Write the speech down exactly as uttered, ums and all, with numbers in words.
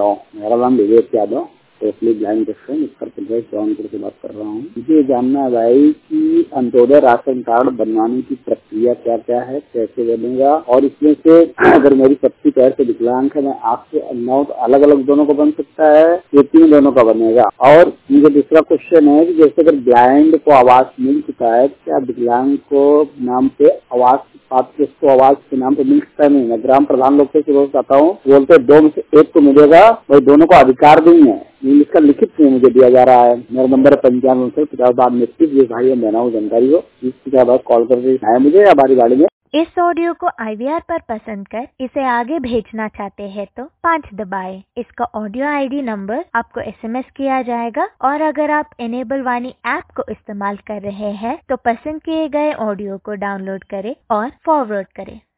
Hello, मेरा नाम Vivek Yadav, totally blind person Uttar Pradesh Jaunpur से बात कर रहा हूँ। मुझे ये जानना है भाई कि अंत्योदय राशन कार्ड बनवाने की प्रक्रिया क्या क्या है, कैसे बनेगा, और इसमें से अगर मेरी पत्नी पैर से विकलांग है, मैं आँख से अंधा हूं, तो अलग अलग दोनों का बन सकता है, ये तीन दोनों का बनेगा। और मुझे दूसरा क्वेश्चन है कि जैसे अगर ब्लाइंड को आवाज मिल चुका है, क्या विकलांग को नाम पे आवाज आपके इसको आवाज के नाम पे मिल सकता नहीं? मैं ग्राम प्रधान लोग से रोज आता हूँ, बोलते दो में से एक को मिलेगा, भाई दोनों को अधिकार नहीं है, इसका लिखित नहीं मुझे दिया जा रहा है। मेरा नंबर है पंचानवे उनसठ पचास बाद में ये भाई है, मैं हूँ जानकारी हो इसके बाद कॉल कर है मुझे या बारी बारी में। इस ऑडियो को आई वी आर पर पसंद कर इसे आगे भेजना चाहते हैं तो पाँच दबाएं। इसका ऑडियो आई डी नंबर आपको एस एम एस किया जाएगा, और अगर आप एनेबल वाणी ऐप को इस्तेमाल कर रहे हैं तो पसंद किए गए ऑडियो को डाउनलोड करें और फॉरवर्ड करें।